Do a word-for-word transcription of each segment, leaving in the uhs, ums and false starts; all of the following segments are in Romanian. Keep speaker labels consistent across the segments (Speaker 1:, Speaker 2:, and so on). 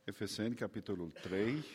Speaker 1: Efeseni, capitolul trei.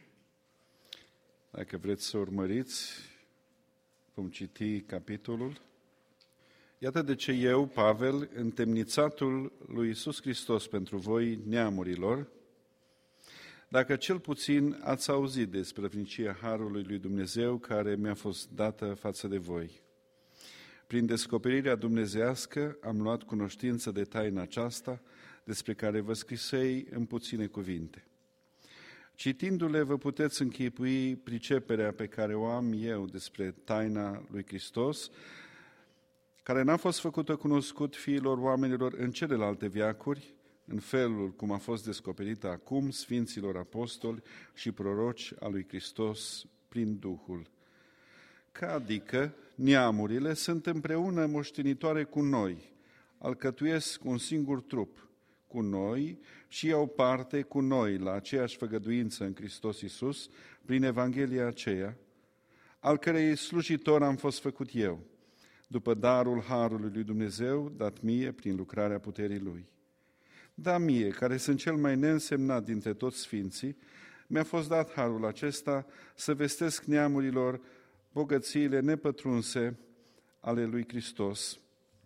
Speaker 1: Dacă vreți să urmăriți, vom citi capitolul. Iată de ce eu, Pavel, întemnițatul lui Iisus Hristos pentru voi, neamurilor, dacă cel puțin ați auzit despre vrednicia harului lui Dumnezeu care mi-a fost dată față de voi. Prin descoperirea dumnezeiască am luat cunoștință de taina aceasta, despre care vă scrisei în puține cuvinte. Citindu-le, vă puteți închipui priceperea pe care o am eu despre taina lui Hristos, care n-a fost făcută cunoscut fiilor oamenilor în celelalte veacuri, în felul cum a fost descoperită acum sfinților apostoli și proroci a lui Hristos prin Duhul. Că adică neamurile sunt împreună moștenitoare cu noi, alcătuiesc un singur trup cu noi și iau parte cu noi la aceeași făgăduință în Hristos Iisus, prin Evanghelia aceea, al cărei slujitor am fost făcut eu, după darul harului lui Dumnezeu dat mie prin lucrarea puterii Lui. Da mie, care sunt cel mai neînsemnat dintre toți sfinții, mi-a fost dat harul acesta să vestesc neamurilor bogățiile nepătrunse ale lui Hristos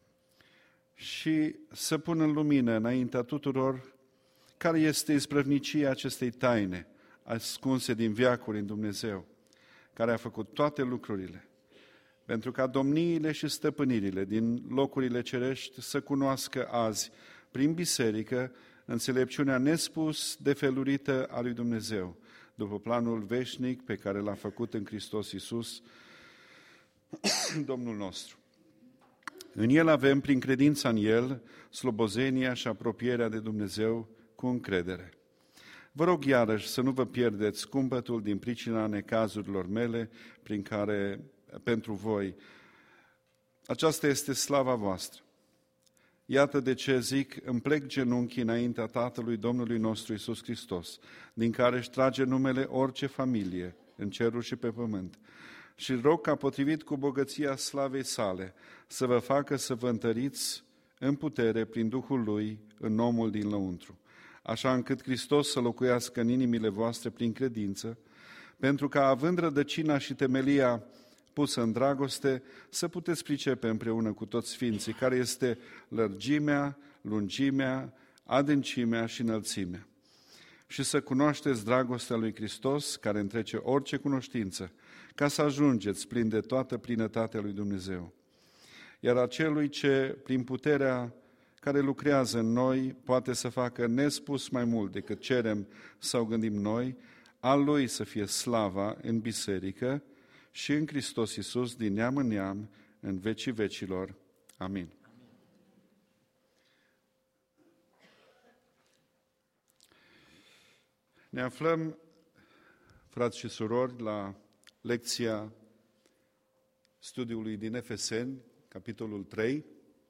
Speaker 1: și să pun în lumină înaintea tuturor care este isprăvnicia acestei taine ascunse din veacuri în Dumnezeu, care a făcut toate lucrurile, pentru ca domniile și stăpânirile din locurile cerești să cunoască azi, prin biserică, înțelepciunea nespus de felurită a lui Dumnezeu, după planul veșnic pe care l-a făcut în Hristos Iisus, Domnul nostru. În El avem, prin credința în El, slobozenia și apropierea de Dumnezeu cu încredere. Vă rog iarăși să nu vă pierdeți cumpătul din pricina necazurilor mele, prin care, pentru voi, aceasta este slava voastră. Iată de ce zic, îmi plec genunchii înaintea Tatălui Domnului nostru Iisus Hristos, din care își trage numele orice familie, în ceruri și pe pământ. Și rog ca, potrivit cu bogăția slavei sale, să vă facă să vă întăriți în putere prin Duhul Lui în omul din lăuntru, așa încât Hristos să locuiască în inimile voastre prin credință, pentru că, având rădăcina și temelia pusă în dragoste, să puteți pricepe împreună cu toți sfinții, care este lărgimea, lungimea, adâncimea și înălțimea. Și să cunoașteți dragostea lui Hristos, care întrece orice cunoștință, ca să ajungeți plini de toată plinătatea lui Dumnezeu. Iar acelui ce, prin puterea care lucrează în noi, poate să facă nespus mai mult decât cerem sau gândim noi, al Lui să fie slava în biserică și în Hristos Iisus, din neam în neam, în vecii vecilor. Amin. Ne aflăm, frați și surori, la lecția studiului din Efeseni, capitolul trei.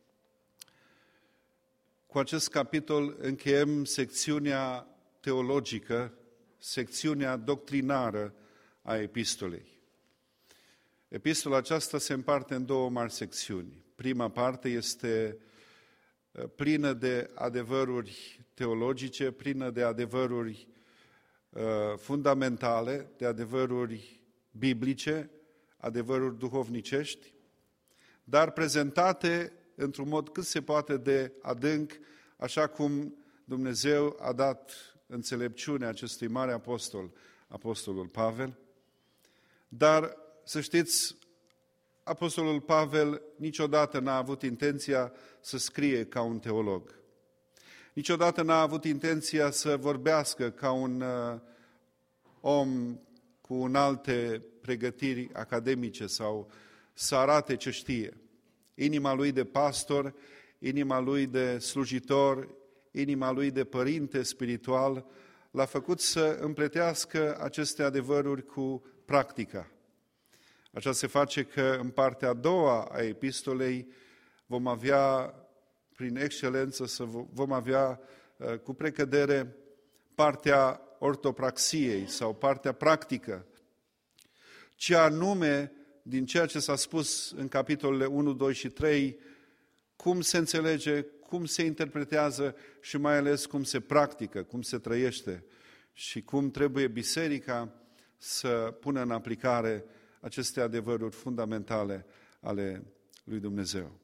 Speaker 1: Cu acest capitol încheiem secțiunea teologică, secțiunea doctrinară a epistolei. Epistola aceasta se împarte în două mari secțiuni. Prima parte este plină de adevăruri teologice, plină de adevăruri fundamentale, de adevăruri biblice, adevăruri duhovnicești, dar prezentate într-un mod cât se poate de adânc, așa cum Dumnezeu a dat înțelepciunea acestui mare apostol, apostolul Pavel. Dar, să știți, apostolul Pavel niciodată n-a avut intenția să scrie ca un teolog. Niciodată n-a avut intenția să vorbească ca un uh, om cu înalte pregătiri academice sau să arate ce știe. Inima lui de pastor, inima lui de slujitor, inima lui de părinte spiritual l-a făcut să împletească aceste adevăruri cu practica. Așa se face că în partea a doua a epistolei vom avea, prin excelență, să vom avea cu precădere partea ortopraxiei sau partea practică. Ce anume din ceea ce s-a spus în capitolele unu, doi și trei, cum se înțelege, cum se interpretează și mai ales cum se practică, cum se trăiește și cum trebuie biserica să pună în aplicare aceste adevăruri fundamentale ale lui Dumnezeu.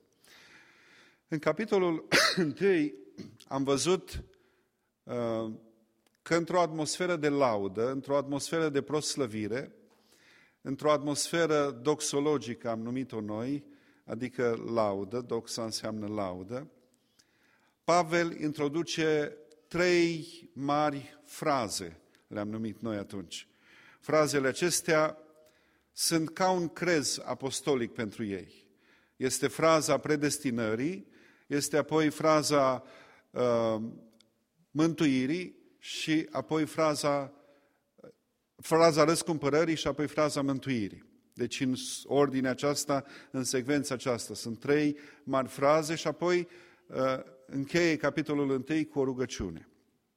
Speaker 1: În capitolul unu am văzut uh, că într-o atmosferă de laudă, într-o atmosferă de proslăvire, într-o atmosferă doxologică, am numit-o noi, adică laudă, doxa înseamnă laudă, Pavel introduce trei mari fraze, le-am numit noi atunci. Frazele acestea sunt ca un crez apostolic pentru ei. Este fraza predestinării, este apoi fraza uh, mântuirii și apoi fraza, fraza răscumpărării și apoi fraza mântuirii. Deci în ordinea aceasta, în secvența aceasta, sunt trei mari fraze și apoi uh, încheie capitolul unu cu o rugăciune.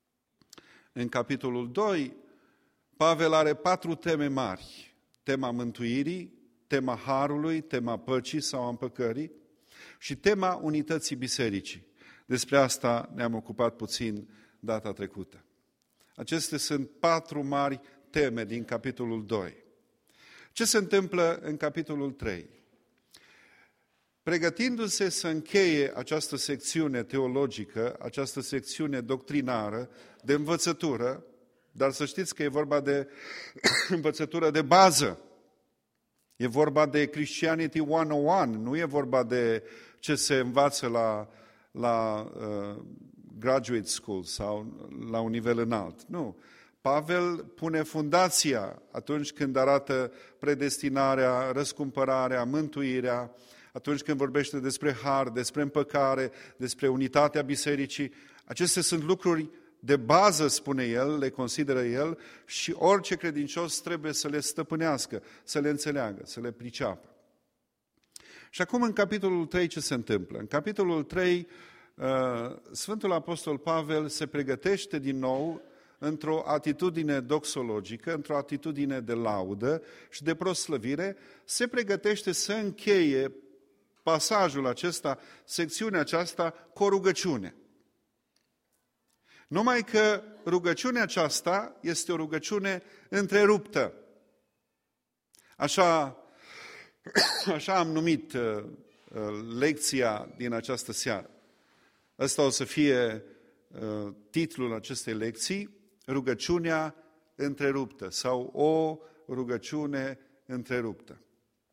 Speaker 1: În capitolul doi, Pavel are patru teme mari. Tema mântuirii, tema harului, tema păcii sau împăcării și tema unității bisericii. Despre asta ne-am ocupat puțin data trecută. Acestea sunt patru mari teme din capitolul doi. Ce se întâmplă în capitolul trei? Pregătindu-se să încheie această secțiune teologică, această secțiune doctrinară, de învățătură, dar să știți că e vorba de învățătură de bază. E vorba de Christianity one oh one, nu e vorba de ce se învață la, la uh, graduate school sau la un nivel înalt. Nu. Pavel pune fundația atunci când arată predestinarea, răscumpărarea, mântuirea, atunci când vorbește despre har, despre împăcare, despre unitatea bisericii. Acestea sunt lucruri de bază, spune el, le consideră el, și orice credincios trebuie să le stăpânească, să le înțeleagă, să le priceapă. Și acum în capitolul trei ce se întâmplă? În capitolul trei, Sfântul Apostol Pavel se pregătește din nou într-o atitudine doxologică, într-o atitudine de laudă și de proslăvire, se pregătește să încheie pasajul acesta, secțiunea aceasta, cu o rugăciune. Numai că rugăciunea aceasta este o rugăciune întreruptă. Așa, așa am numit uh, lecția din această seară. Ăsta o să fie uh, titlul acestei lecții, rugăciunea întreruptă sau o rugăciune întreruptă.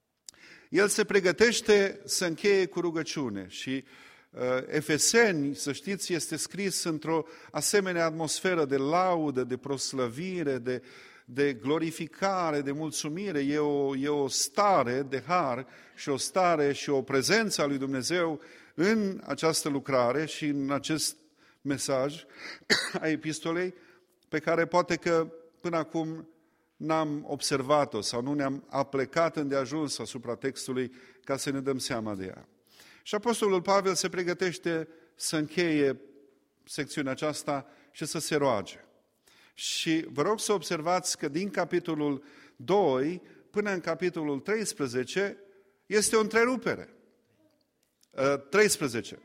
Speaker 1: El se pregătește să încheie cu rugăciune și uh, Efeseni, să știți, este scris într-o asemenea atmosferă de laudă, de proslăvire, de, de glorificare, de mulțumire. E o, e o stare de har și o stare și o prezență a lui Dumnezeu în această lucrare și în acest mesaj a epistolei, pe care poate că până acum n-am observat-o sau nu ne-am aplecat îndeajuns asupra textului ca să ne dăm seama de ea. Și Apostolul Pavel se pregătește să încheie secțiunea aceasta și să se roage. Și vă rog să observați că din capitolul doi până în capitolul treisprezece este o întrerupere. treisprezece.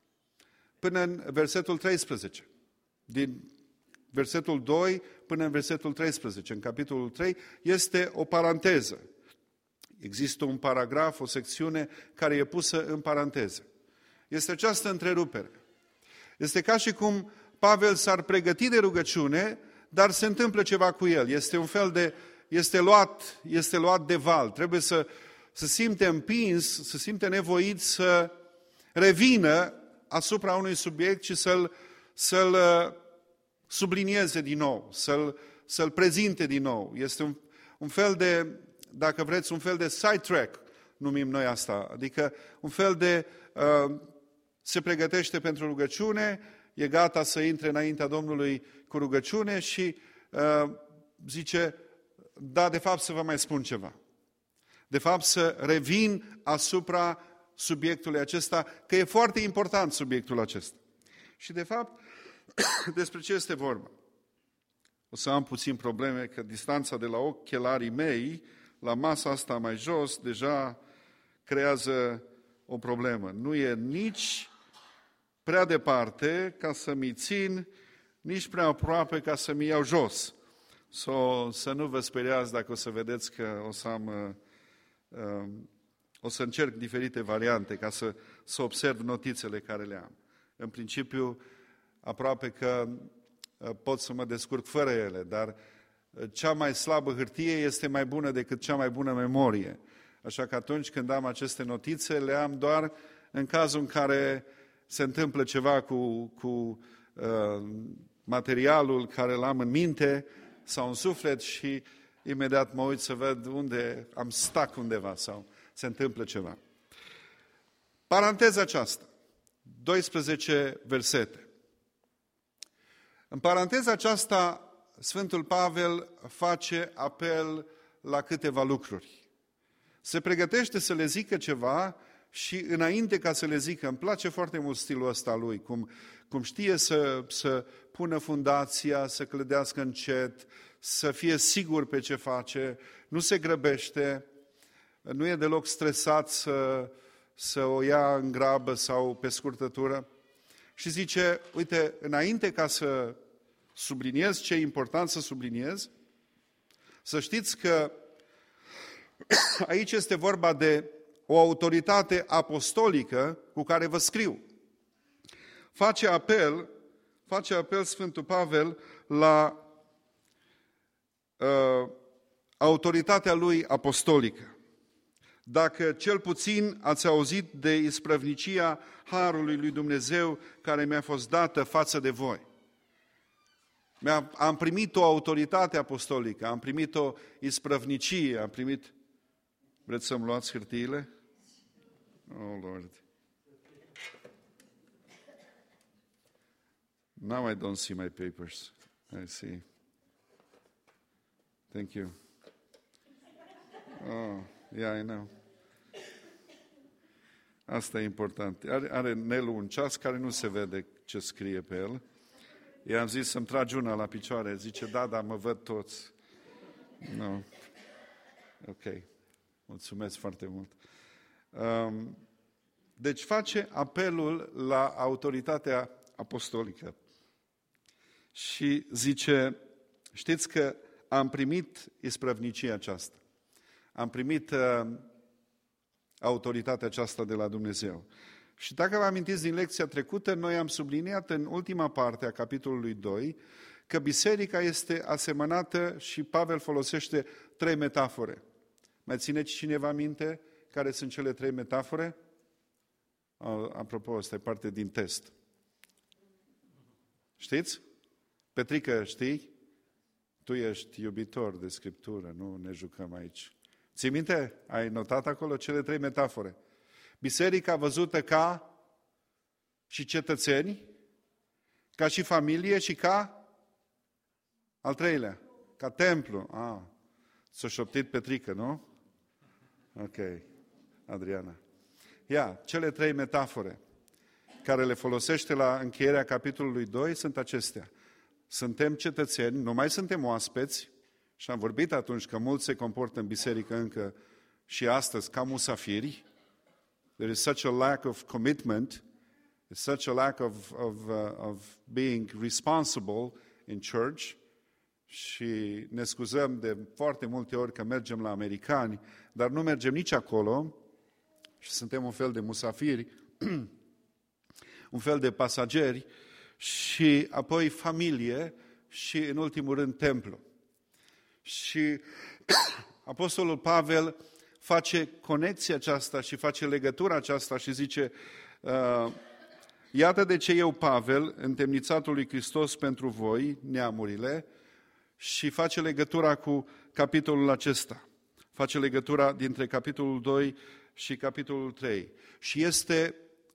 Speaker 1: Până în versetul treisprezece. Din versetul doi până în versetul treisprezece, în capitolul trei, este o paranteză. Există un paragraf, o secțiune care e pusă în paranteză. Este această întrerupere. Este ca și cum Pavel s-ar pregăti de rugăciune, dar se întâmplă ceva cu el. Este un fel de, este luat, este luat de val. Trebuie să, să simte împins, să simte nevoit să revină asupra unui subiect și să-l, să-l sublinieze din nou, să-l, să-l prezinte din nou. Este un, un fel de, dacă vreți, un fel de sidetrack, numim noi asta. Adică un fel de, uh, se pregătește pentru rugăciune, e gata să intre înaintea Domnului cu rugăciune și uh, zice, da, de fapt să vă mai spun ceva. De fapt să revin asupra subiectului acesta, că e foarte important subiectul acesta. Și de fapt, despre ce este vorba? O să am puțin probleme, că distanța de la ochelarii mei la masa asta mai jos deja creează o problemă. Nu e nici prea departe ca să mi țin, nici prea aproape ca să mi iau jos. So, să nu vă speriați dacă o să vedeți că o să am, uh, uh, o să încerc diferite variante ca să, să observ notițele care le am. În principiu, aproape că uh, pot să mă descurc fără ele, dar uh, cea mai slabă hârtie este mai bună decât cea mai bună memorie. Așa că atunci când am aceste notițe, le am doar în cazul în care se întâmplă ceva cu, cu uh, materialul care l-am în minte sau în suflet și imediat mă uit să văd unde am stuck undeva sau se întâmplă ceva. Paranteza aceasta, doisprezece versete. În paranteza aceasta, Sfântul Pavel face apel la câteva lucruri. Se pregătește să le zică ceva și înainte ca să le zică, îmi place foarte mult stilul ăsta lui, cum, cum știe să, să pună fundația, să clădească încet, să fie sigur pe ce face, nu se grăbește, nu e deloc stresat să, să o ia în grabă sau pe scurtătură. Și zice, uite, înainte ca să subliniez ce e important să subliniez, să știți că aici este vorba de o autoritate apostolică cu care vă scriu. Face apel, face apel Sfântul Pavel la uh, autoritatea lui apostolică. Dacă cel puțin ați auzit de isprăvnicia harului lui Dumnezeu care mi-a fost dată față de voi. Am primit o autoritate apostolică, am primit o isprăvnicie, am primit... Vreți să-mi luați hârtiile? Oh, Lord. Now I don't see my papers. I see. Thank you. Oh, yeah, I know. Asta e important. Are, are Nelu un ceas care nu se vede ce scrie pe el. I-am zis să-mi tragi una la picioare. Zice, da, da, mă văd toți. No. Ok. Mulțumesc foarte mult. Um, deci face apelul la autoritatea apostolică. Și zice, știți că am primit isprăvnicia aceasta. Am primit uh, autoritatea aceasta de la Dumnezeu. Și dacă vă amintiți din lecția trecută, noi am subliniat în ultima parte a capitolului doi că biserica este asemănată și Pavel folosește trei metafore. Mai țineți cineva minte care sunt cele trei metafore? Apropo, asta e parte din test. Știți? Petrică, știi? Tu ești iubitor de Scriptură, nu ne jucăm aici. Ții minte? Ai notat acolo cele trei metafore. Biserica văzută ca și cetățeni, ca și familie și ca al treilea, ca templu. Ah, s-a șoptit Petrică, nu? Ok, Adriana. Ia, cele trei metafore care le folosește la încheierea capitolului doi sunt acestea. Suntem cetățeni, nu mai suntem oaspeți, și am vorbit atunci că mulți se comportă în biserică încă și astăzi ca musafiri. There is such a lack of commitment, such a lack of, of, uh, of being responsible in church. Și ne scuzăm de foarte multe ori că mergem la americani, dar nu mergem nici acolo și suntem un fel de musafiri, un fel de pasageri și apoi familie și în ultimul rând templu. Și Apostolul Pavel face conexia aceasta și face legătura aceasta și zice, uh, iată de ce eu, Pavel, întemnițatul lui Hristos pentru voi, neamurile, și face legătura cu capitolul acesta. Face legătura dintre capitolul doi și capitolul trei. Și este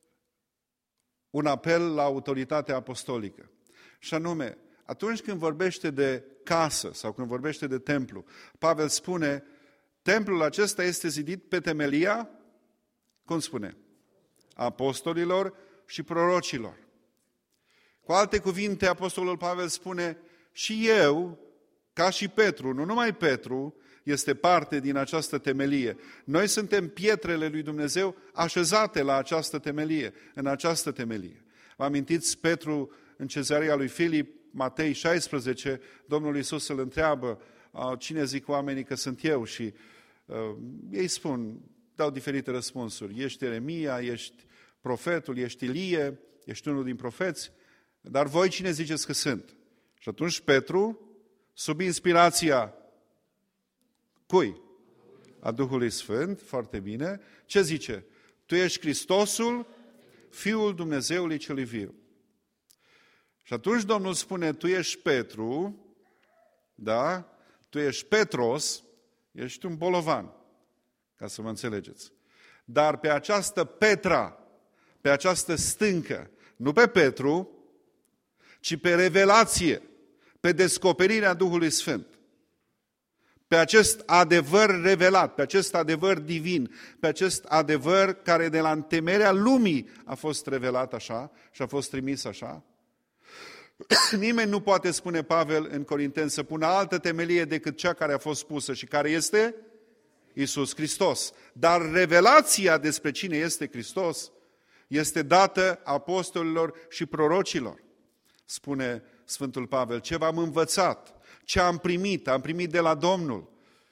Speaker 1: un apel la autoritatea apostolică. Și anume, atunci când vorbește de casă sau când vorbește de templu, Pavel spune, templul acesta este zidit pe temelia, cum spune, apostolilor și prorocilor. Cu alte cuvinte, Apostolul Pavel spune, și eu, ca și Petru, nu numai Petru, este parte din această temelie. Noi suntem pietrele lui Dumnezeu așezate la această temelie, în această temelie. Vă amintiți Petru în cezarea lui Filip, Matei șaisprezece, Domnul Iisus îl întreabă, cine zic oamenii că sunt eu? Și uh, ei spun, dau diferite răspunsuri. Ești Ieremia, ești profetul, ești Ilie, ești unul din profeți, dar voi cine ziceți că sunt? Și atunci Petru, sub inspirația cui? A Duhului Sfânt, foarte bine, ce zice? Tu ești Hristosul, Fiul Dumnezeului celui viu. Și atunci Domnul spune, tu ești Petru, da? Tu ești Petros, ești un bolovan, ca să mă înțelegeți. Dar pe această Petra, pe această stâncă, nu pe Petru, ci pe revelație, pe descoperirea Duhului Sfânt, pe acest adevăr revelat, pe acest adevăr divin, pe acest adevăr care de la întemeierea lumii a fost revelat așa și a fost trimis așa. Nimeni nu poate, spune Pavel în Corinteni, să pună altă temelie decât cea care a fost pusă și care este Iisus Hristos. Dar revelația despre cine este Hristos este dată apostolilor și prorocilor. Spune Sfântul Pavel, ce v-am învățat, ce am primit, am primit de la Domnul.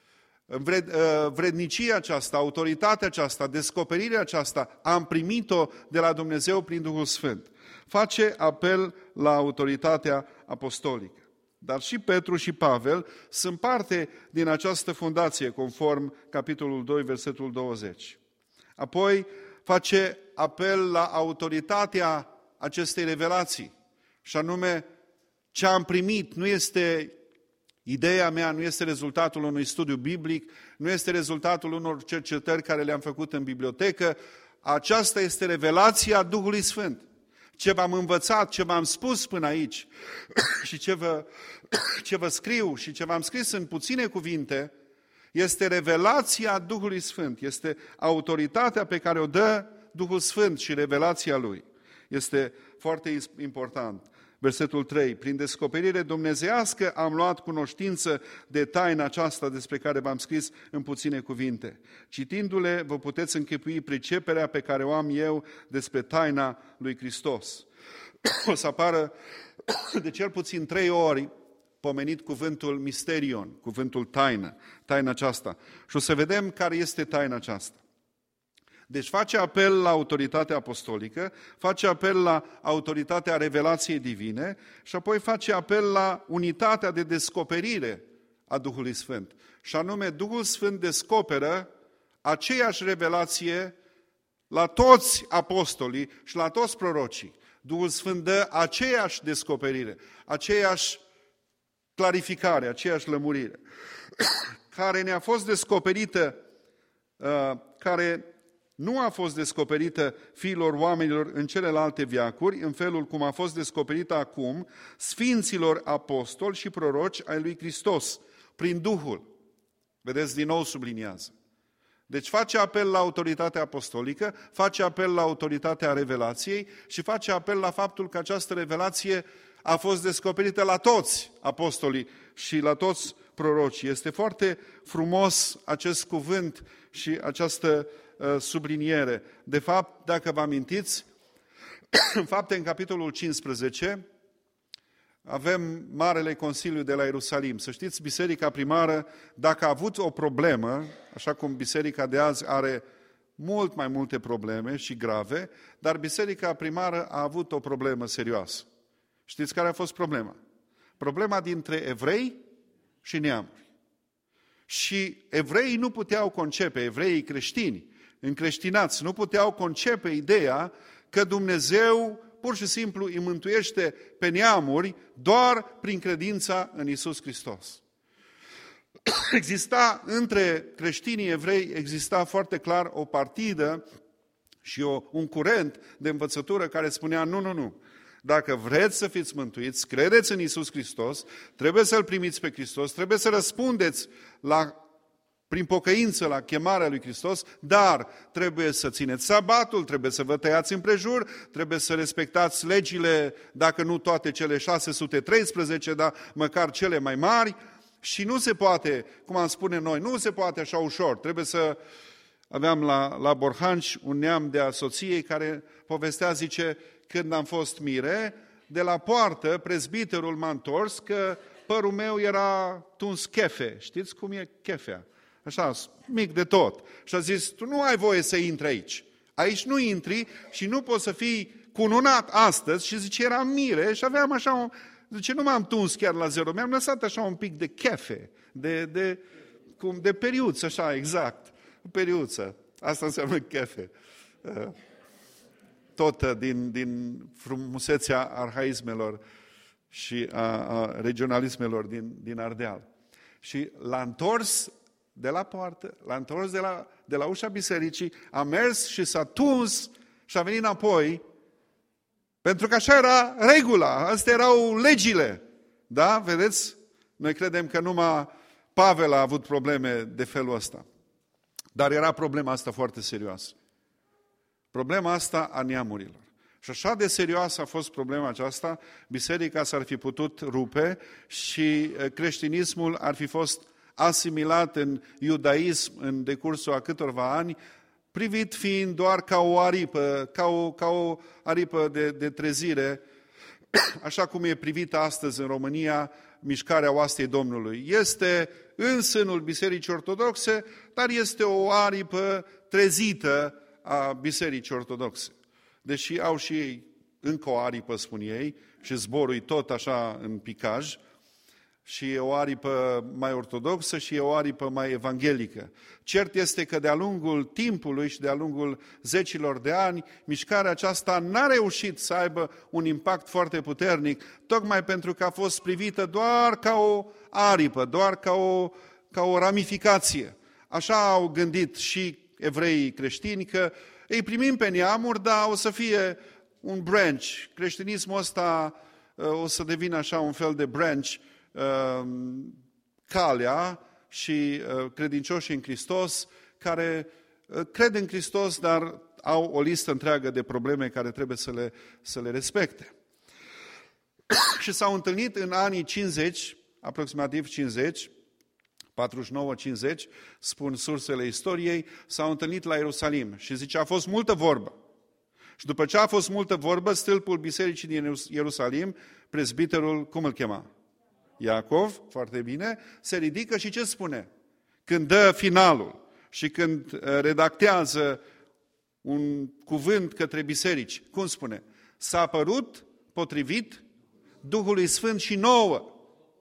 Speaker 1: Vrednicia aceasta, autoritatea aceasta, descoperirea aceasta, am primit-o de la Dumnezeu prin Duhul Sfânt. Face apel la autoritatea apostolică. Dar și Petru și Pavel sunt parte din această fundație, conform capitolul doi, versetul douăzeci. Apoi face apel la autoritatea acestei revelații, și anume ce am primit nu este ideea mea, nu este rezultatul unui studiu biblic, nu este rezultatul unor cercetări care le-am făcut în bibliotecă, aceasta este revelația Duhului Sfânt. Ce v-am învățat, ce v-am spus până aici și ce vă, ce vă scriu și ce v-am scris în puține cuvinte, este revelația Duhului Sfânt, este autoritatea pe care o dă Duhul Sfânt și revelația Lui. Este foarte important. Versetul trei. Prin descoperire dumnezeiască am luat cunoștință de taina aceasta despre care v-am scris în puține cuvinte. Citindu-le, vă puteți închipui priceperea pe care o am eu despre taina lui Hristos. O să apară de cel puțin trei ori pomenit cuvântul misterion, cuvântul taină, taina aceasta. Și o să vedem care este taina aceasta. Deci face apel la autoritatea apostolică, face apel la autoritatea revelației divine și apoi face apel la unitatea de descoperire a Duhului Sfânt. Și anume, Duhul Sfânt descoperă aceeași revelație la toți apostolii și la toți prorocii. Duhul Sfânt dă aceeași descoperire, aceeași clarificare, aceeași lămurire, care ne-a fost descoperită, care nu a fost descoperită fiilor oamenilor în celelalte veacuri, în felul cum a fost descoperită acum sfinților apostoli și proroci ai lui Hristos, prin Duhul. Vedeți, din nou subliniază. Deci face apel la autoritatea apostolică, face apel la autoritatea revelației și face apel la faptul că această revelație a fost descoperită la toți apostolii și la toți prorocii. Este foarte frumos acest cuvânt și această subliniere. De fapt, dacă vă amintiți, în Fapte, în capitolul cincisprezece, avem Marele Consiliu de la Ierusalim. Să știți, biserica primară, dacă a avut o problemă, așa cum biserica de azi are mult mai multe probleme și grave, dar biserica primară a avut o problemă serioasă. Știți care a fost problema? Problema dintre evrei și neamuri. Și evreii nu puteau concepe, evreii creștini, încreștinați, nu puteau concepe ideea că Dumnezeu pur și simplu îi mântuiește pe neamuri doar prin credința în Iisus Hristos. Exista între creștinii evrei, exista foarte clar o partidă și o, un curent de învățătură care spunea nu, nu, nu. Dacă vreți să fiți mântuiți, credeți în Iisus Hristos, trebuie să-L primiți pe Hristos, trebuie să răspundeți la, prin pocăință la chemarea lui Hristos, dar trebuie să țineți sabatul, trebuie să vă tăiați împrejur, trebuie să respectați legile, dacă nu toate cele șase sute treisprezece, dar măcar cele mai mari, și nu se poate, cum am spune noi, nu se poate așa ușor, trebuie să... Aveam la, la Borhanci un neam de a soției care povestea, zice, când am fost mire, de la poartă, prezbiterul m-a întors că părul meu era tuns chefe. Știți cum e chefea? Așa, mic de tot. Și a zis, tu nu ai voie să intri aici. Aici nu intri și nu poți să fii cununat astăzi. Și zice, eram mire și aveam așa un... Zice, nu m-am tuns chiar la zero, mi-am lăsat așa un pic de chefe, de, de, cum, de periuță, așa, exact. Periuță. Asta înseamnă chefe. Tot din, din frumusețea arhaismelor și a, a regionalismelor din, din Ardeal. Și l-a întors de la poartă, l-a întors de la, de la ușa bisericii, a mers și s-a tuns și a venit înapoi, pentru că așa era regula, astea erau legile. Da? Vedeți? Noi credem că numai Pavel a avut probleme de felul ăsta. Dar era problema asta foarte serioasă. Problema asta a neamurilor. Și așa de serioasă a fost problema aceasta, biserica s-ar fi putut rupe și creștinismul ar fi fost asimilat în iudaism în decursul a câtorva ani, privit fiind doar ca o aripă, ca o, ca o aripă de, de trezire, așa cum e privită astăzi în România mișcarea oastei Domnului. Este în sânul Bisericii Ortodoxe, dar este o aripă trezită a Bisericii Ortodoxe. Deși au și ei încă o aripă, spun ei, și zborul tot așa în picaj, și e o aripă mai ortodoxă și e o aripă mai evanghelică. Cert este că de-a lungul timpului și de-a lungul zecilor de ani, mișcarea aceasta n-a reușit să aibă un impact foarte puternic, tocmai pentru că a fost privită doar ca o aripă, doar ca o, ca o ramificație. Așa au gândit și evreii creștini, că îi primim pe neamuri, dar o să fie un branch. Creștinismul ăsta o să devină așa un fel de branch, calea și credincioșii în Hristos, care cred în Hristos, dar au o listă întreagă de probleme care trebuie să le, să le respecte. Și s-au întâlnit în anii cincizeci, aproximativ cincizeci, patruzeci și nouă cincizeci, spun sursele istoriei, s-au întâlnit la Ierusalim și zice, a fost multă vorbă. Și după ce a fost multă vorbă, stâlpul bisericii din Ierusalim, prezbiterul, cum îl chema? Iacov, foarte bine, se ridică și ce spune? Când dă finalul și când redactează un cuvânt către biserici, cum spune? S-a părut potrivit Duhului Sfânt și nouă.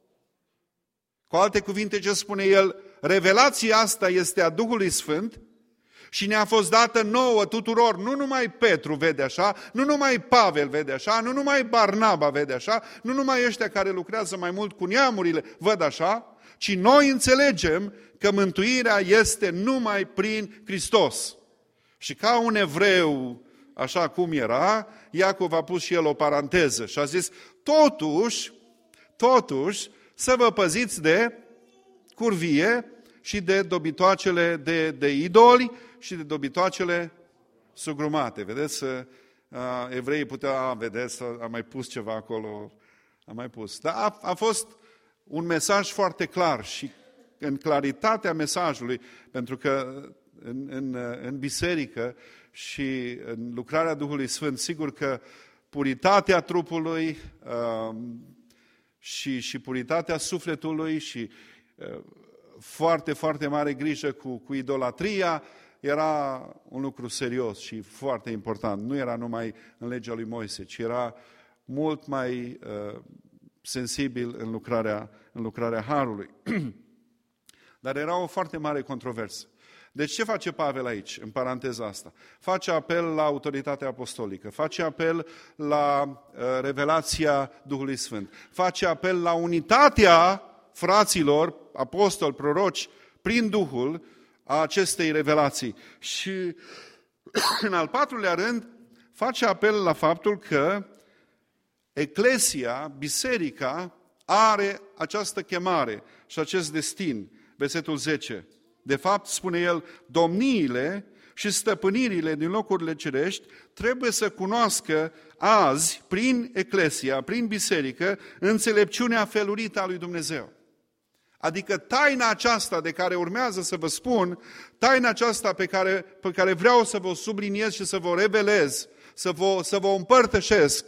Speaker 1: Cu alte cuvinte, ce spune el? Revelația asta este a Duhului Sfânt și ne-a fost dată nouă tuturor. Nu numai Petru vede așa, nu numai Pavel vede așa, nu numai Barnaba vede așa, nu numai ăștia care lucrează mai mult cu neamurile văd așa, ci noi înțelegem că mântuirea este numai prin Hristos. Și ca un evreu, așa cum era, Iacov a pus și el o paranteză și a zis, totuși, totuși, să vă păziți de curvie și de dobitoacele de, de idoli și de dobitoacele sugrumate. Vedeți, evreii puteau, a, vedeți, a mai pus ceva acolo, a mai pus. Dar a, a fost un mesaj foarte clar și în claritatea mesajului, pentru că în, în, în biserică și în lucrarea Duhului Sfânt, sigur că puritatea trupului uh, și, și puritatea sufletului și uh, foarte, foarte mare grijă cu, cu idolatria era un lucru serios și foarte important. Nu era numai în legea lui Moise, ci era mult mai uh, sensibil în lucrarea, în lucrarea Harului. Dar era o foarte mare controversă. Deci ce face Pavel aici, în paranteza asta? Face apel la autoritatea apostolică, face apel la uh, revelația Duhului Sfânt, face apel la unitatea fraților, apostoli, proroci, prin Duhul a acestei revelații. Și în al patrulea rând, face apel la faptul că Eclesia, biserica, are această chemare și acest destin. Versetul zece. De fapt, spune el, domniile și stăpânirile din locurile cerești trebuie să cunoască azi, prin Eclesia, prin biserică, înțelepciunea felurită a lui Dumnezeu. Adică taina aceasta de care urmează să vă spun, taina aceasta pe care, pe care vreau să vă subliniez și să vă revelez, să vă, să vă împărtășesc,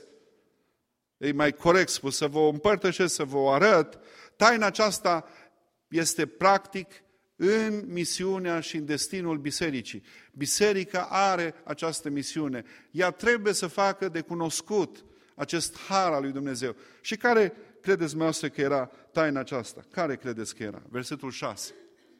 Speaker 1: e mai corect spus, să vă împărtășesc, să vă arăt, taina aceasta este practic în misiunea și în destinul bisericii. Biserica are această misiune. Ea trebuie să facă de cunoscut acest har al lui Dumnezeu. Și care credeți dumneavoastră că era taina aceasta? Care credeți că era? Versetul șase.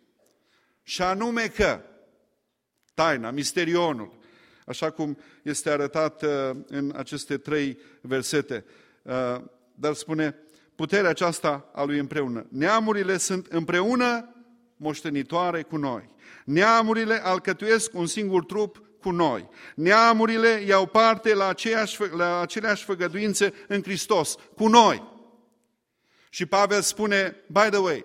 Speaker 1: Și anume că taina, misterionul, așa cum este arătat în aceste trei versete, dar spune puterea aceasta a lui împreună. Neamurile sunt împreună moștenitoare cu noi. Neamurile alcătuiesc un singur trup cu noi. Neamurile iau parte la, aceeași, la aceleași făgăduințe în Hristos, cu noi. Și Pavel spune, by the way,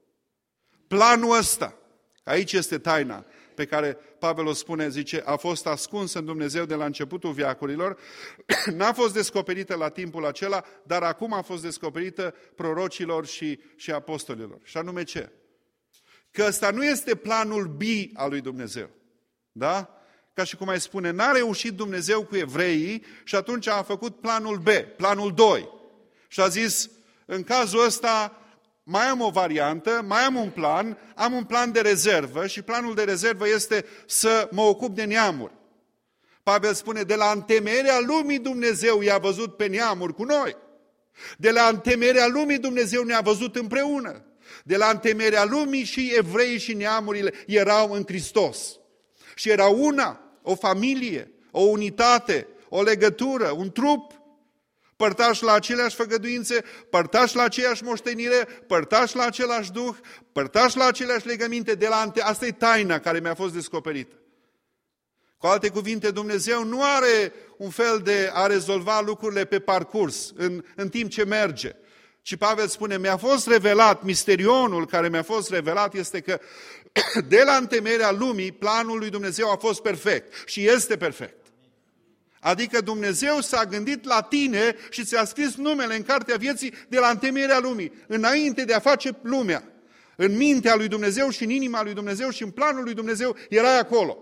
Speaker 1: planul ăsta, aici este taina pe care Pavel o spune, zice, a fost ascunsă în Dumnezeu de la începutul veacurilor, n-a fost descoperită la timpul acela, dar acum a fost descoperită prorocilor și, și apostolilor. Și anume ce? Că ăsta nu este planul B al lui Dumnezeu. Da? Ca și cum ai spune, n-a reușit Dumnezeu cu evreii și atunci a făcut planul B, planul doi. Și a zis, în cazul ăsta mai am o variantă, mai am un plan, am un plan de rezervă și planul de rezervă este să mă ocup de neamuri. Pavel spune, de la întemeierea lumii Dumnezeu i-a văzut pe neamuri cu noi. De la întemeierea lumii Dumnezeu ne-a văzut împreună. De la întemeierea lumii și evreii și neamurile erau în Hristos. Și era una, o familie, o unitate, o legătură, un trup. Părtași la aceleași făgăduințe, părtași la aceeași moștenire, părtași la același duh, părtași la aceleași legăminte de la ante. Asta e taina care mi-a fost descoperită. Cu alte cuvinte, Dumnezeu nu are un fel de a rezolva lucrurile pe parcurs, în, în timp ce merge. Și Pavel spune, mi-a fost revelat, misterionul care mi-a fost revelat este că de la întemeierea lumii, planul lui Dumnezeu a fost perfect și este perfect. Adică Dumnezeu s-a gândit la tine și ți-a scris numele în cartea vieții de la întemeierea lumii, înainte de a face lumea. În mintea lui Dumnezeu și în inima lui Dumnezeu și în planul lui Dumnezeu erai acolo.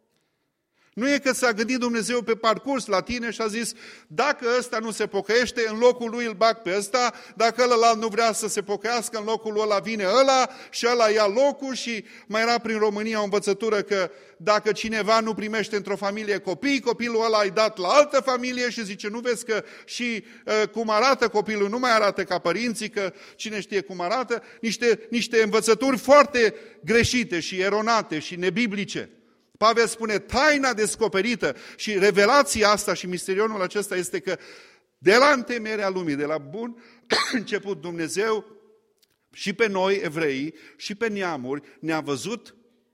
Speaker 1: Nu e că s-a gândit Dumnezeu pe parcurs la tine și a zis, dacă ăsta nu se pocăiește, în locul lui îl bag pe ăsta, dacă ălălalt nu vrea să se pocăiască, în locul ăla vine ăla și ăla ia locul și mai era prin România o învățătură că dacă cineva nu primește într-o familie copii, copilul ăla ai dat la altă familie și zice, nu vezi că și uh, cum arată copilul, nu mai arată ca părinții, că cine știe cum arată, niște, niște învățături foarte greșite și eronate și nebiblice. Pavel spune, taina descoperită și revelația asta și misterionul acesta este că de la întemeierea lumii, de la bun început Dumnezeu și pe noi, evreii, și pe neamuri, ne-a văzut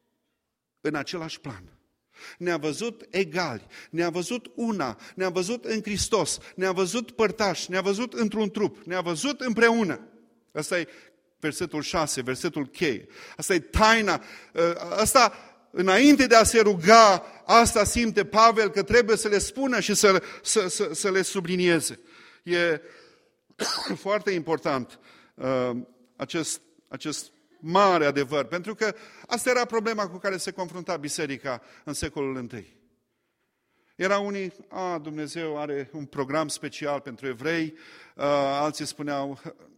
Speaker 1: în același plan. Ne-a văzut egali, ne-a văzut una, ne-a văzut în Hristos, ne-a văzut părtași, ne-a văzut într-un trup, ne-a văzut împreună. Asta e versetul șase, versetul cheie. Asta e taina, asta... Înainte de a se ruga, asta simte Pavel că trebuie să le spună și să, să, să, să le sublinieze. E foarte important uh, acest, acest mare adevăr, pentru că asta era problema cu care se confrunta biserica în secolul întâi. Era unii, a, Dumnezeu are un program special pentru evrei, uh, alții spuneau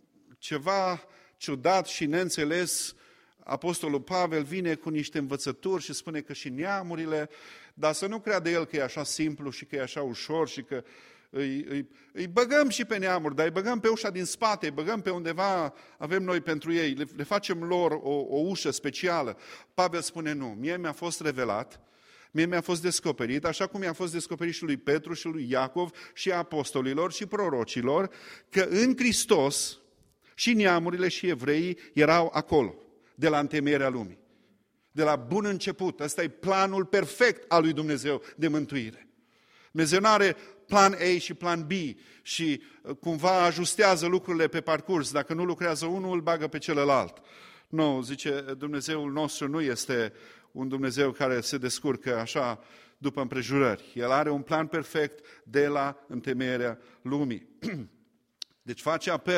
Speaker 1: ceva ciudat și neînțeles. Apostolul Pavel vine cu niște învățături și spune că și neamurile, dar să nu creadă el că e așa simplu și că e așa ușor și că îi, îi, îi băgăm și pe neamuri, dar îi băgăm pe ușa din spate, îi băgăm pe undeva, avem noi pentru ei, le, le facem lor o, o ușă specială. Pavel spune nu, mie mi-a fost revelat, mie mi-a fost descoperit, așa cum i-a fost descoperit și lui Petru și lui Iacov și apostolilor și prorocilor, că în Hristos și neamurile și evreii erau acolo. De la întemeierea lumii. De la bun început. Ăsta e planul perfect al lui Dumnezeu de mântuire. Dumnezeu nu are plan A și plan B și cumva ajustează lucrurile pe parcurs. Dacă nu lucrează unul, îl bagă pe celălalt. Nu, zice, Dumnezeul nostru nu este un Dumnezeu care se descurcă așa după împrejurări. El are un plan perfect de la întemeierea lumii. Deci face apel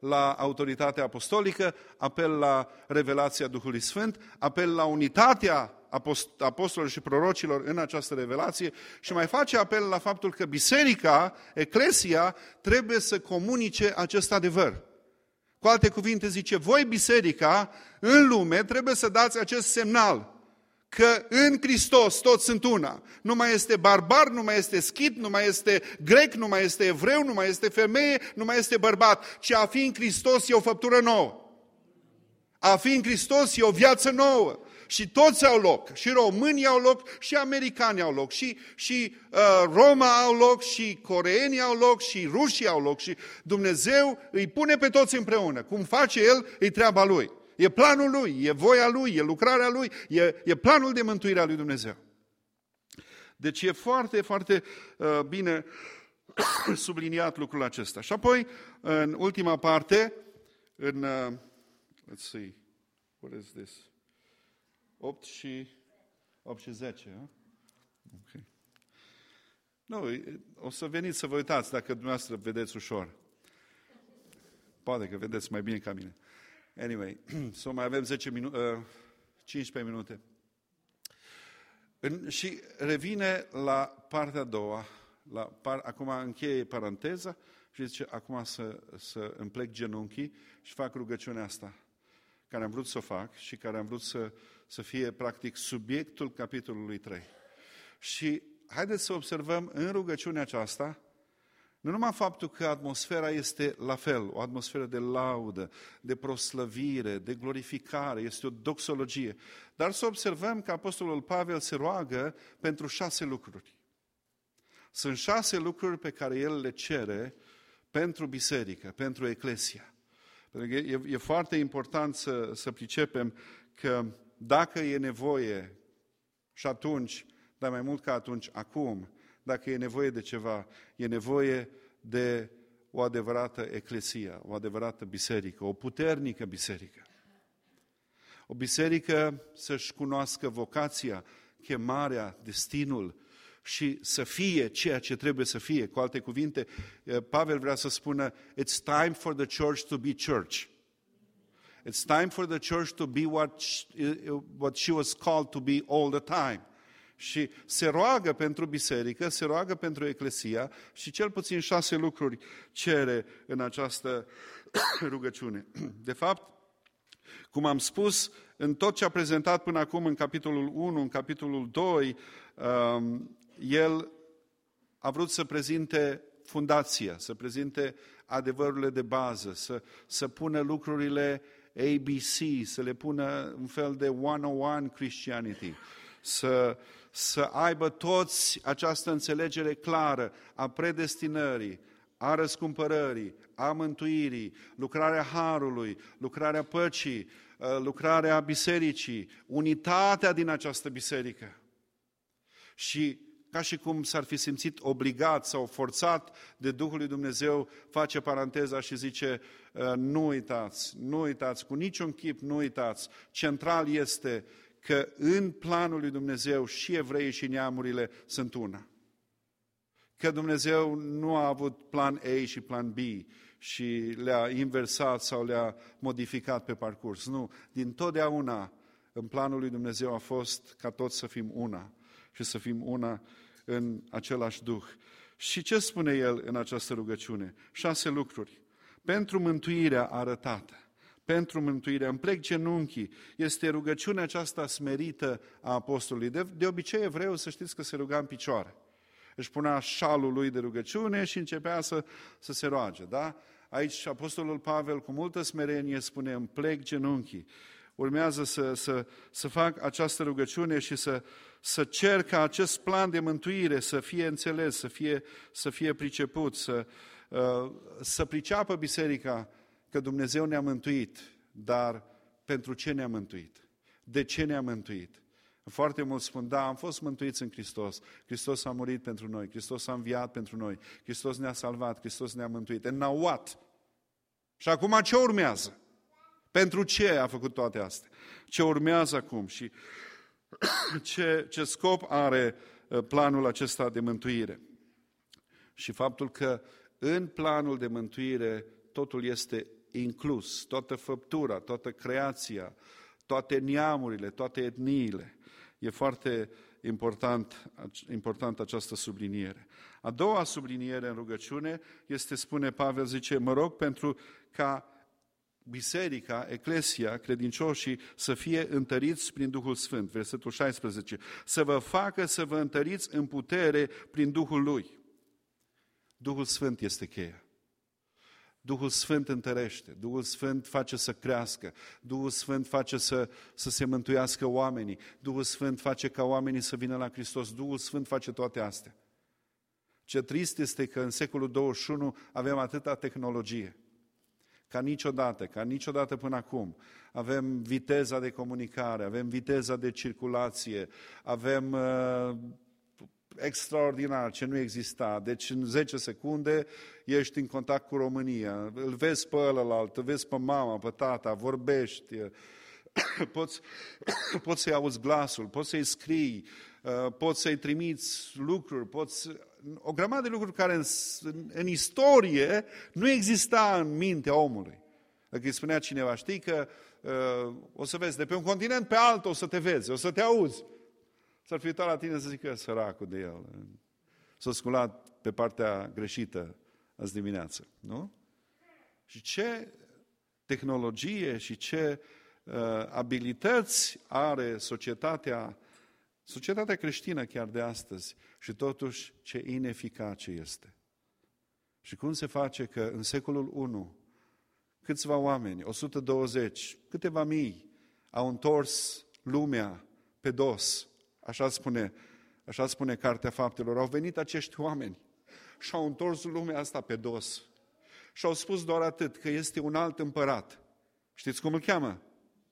Speaker 1: la autoritatea apostolică, apel la revelația Duhului Sfânt, apel la unitatea apostolilor și prorocilor în această revelație și mai face apel la faptul că biserica, eclesia, trebuie să comunice acest adevăr. Cu alte cuvinte zice, voi biserica în lume trebuie să dați acest semnal că în Hristos toți sunt una. Nu mai este barbar, nu mai este schit, nu mai este grec, nu mai este evreu, nu mai este femeie, nu mai este bărbat, ci a fi în Hristos e o făptură nouă. A fi în Hristos e o viață nouă. Și toți au loc, și românii au loc, și americanii au loc, și, și uh, Roma au loc, și coreenii au loc, și rușii au loc. Și Dumnezeu îi pune pe toți împreună. Cum face El, e treaba Lui. E planul Lui, e voia Lui, e lucrarea Lui, e, e planul de mântuire a Lui Dumnezeu. Deci e foarte, foarte uh, bine subliniat lucrul acesta. Și apoi, în ultima parte, în, uh, let's see, what is this? opt și zece, huh? Okay. Nu, o să veniți să vă uitați dacă dumneavoastră vedeți ușor. Poate că vedeți mai bine ca mine. Anyway, so mai avem zece minute, uh, cincisprezece minute. În, și revine la partea a doua, la par, acum încheie paranteza și zice, acum să, să îmi plec genunchii și fac rugăciunea asta, care am vrut să o fac și care am vrut să, să fie, practic, subiectul capitolului trei. Și haideți să observăm în rugăciunea aceasta, nu numai faptul că atmosfera este la fel, o atmosferă de laudă, de proslăvire, de glorificare, este o doxologie, dar să observăm că Apostolul Pavel se roagă pentru șase lucruri. Sunt șase lucruri pe care el le cere pentru biserică, pentru eclesia. E, e foarte important să, să pricepem că dacă e nevoie și atunci, dar mai mult ca atunci, acum, dacă e nevoie de ceva, e nevoie de o adevărată eclesia, o adevărată biserică, o puternică biserică. O biserică să-și cunoască vocația, chemarea, destinul și să fie ceea ce trebuie să fie. Cu alte cuvinte, Pavel vrea să spună, it's time for the church to be church. It's time for the church to be what she, what she was called to be all the time. Și se roagă pentru biserică, se roagă pentru eclesia și cel puțin șase lucruri cere în această rugăciune. De fapt, cum am spus, în tot ce a prezentat până acum în capitolul unu, în capitolul doi, el a vrut să prezinte fundația, să prezinte adevărurile de bază, să, să pună lucrurile A B C, să le pună un fel de one oh one Christianity, să, să aibă toți această înțelegere clară a predestinării, a răscumpărării, a mântuirii, lucrarea harului, lucrarea păcii, lucrarea bisericii, unitatea din această biserică. Și ca și cum s-ar fi simțit obligat sau forțat de Duhul lui Dumnezeu, face paranteza și zice, nu uitați, nu uitați, cu niciun chip nu uitați, central este că în planul lui Dumnezeu și evreii și neamurile sunt una. Că Dumnezeu nu a avut plan A și plan B și le-a inversat sau le-a modificat pe parcurs. Nu, din totdeauna în planul lui Dumnezeu a fost ca toți să fim una și să fim una în același Duh. Și ce spune el în această rugăciune? Șase lucruri. Pentru mântuirea arătată, pentru mântuirea, îmi plec genunchii, este rugăciunea aceasta smerită a apostolului. De, de obicei evreu, să știți că se ruga în picioare. Își punea șalul lui de rugăciune și începea să, să se roage. Da? Aici apostolul Pavel cu multă smerenie spune, îmi plec genunchii. Urmează să, să, să fac această rugăciune și să, să cer ca acest plan de mântuire să fie înțeles, să fie, să fie priceput, să, să priceapă biserica că Dumnezeu ne-a mântuit, dar pentru ce ne-a mântuit? De ce ne-a mântuit? Foarte mulți spun, da, am fost mântuiți în Hristos, Hristos a murit pentru noi, Hristos a înviat pentru noi, Hristos ne-a salvat, Hristos ne-a mântuit. And now what? Și acum ce urmează? Pentru ce a făcut toate astea? Ce urmează acum? Și ce, ce scop are planul acesta de mântuire? Și faptul că în planul de mântuire totul este inclus, toată făptura, toată creația, toate neamurile, toate etniile. E foarte important, important această subliniere. A doua subliniere în rugăciune este, spune Pavel, zice, mă rog pentru ca biserica, eclesia, credincioșii să fie întăriți prin Duhul Sfânt, versetul șaisprezece, să vă facă să vă întăriți în putere prin Duhul Lui. Duhul Sfânt este cheia. Duhul Sfânt întărește, Duhul Sfânt face să crească, Duhul Sfânt face să, să se mântuiască oamenii, Duhul Sfânt face ca oamenii să vină la Hristos, Duhul Sfânt face toate astea. Ce trist este că în secolul douăzeci și unu avem atâta tehnologie, ca niciodată, ca niciodată până acum. Avem viteza de comunicare, avem viteza de circulație, avem uh, extraordinar ce nu exista. Deci în zece secunde ești în contact cu România, îl vezi pe ălălalt, îl vezi pe mama, pe tata, vorbești, poți, poți să-i auzi glasul, poți să-i scrii, poți să-i trimiți lucruri, poți... o grămadă de lucruri care în, în istorie nu exista în mintea omului. Dacă îi spunea cineva, știi că uh, o să vezi de pe un continent pe altul, o să te vezi, o să te auzi. S-ar fi uitat la tine să zică, săracul de el. S-a sculat pe partea greșită azi dimineață, nu? Și ce tehnologie și ce uh, abilități are societatea, societatea creștină chiar de astăzi și totuși ce ineficace este. Și cum se face că în secolul unu câțiva oameni, o sută douăzeci, câteva mii, au întors lumea pe dos. Așa spune, așa spune Cartea Faptelor. Au venit acești oameni și au întors lumea asta pe dos. Și au spus doar atât, că este un alt împărat. Știți cum îl cheamă?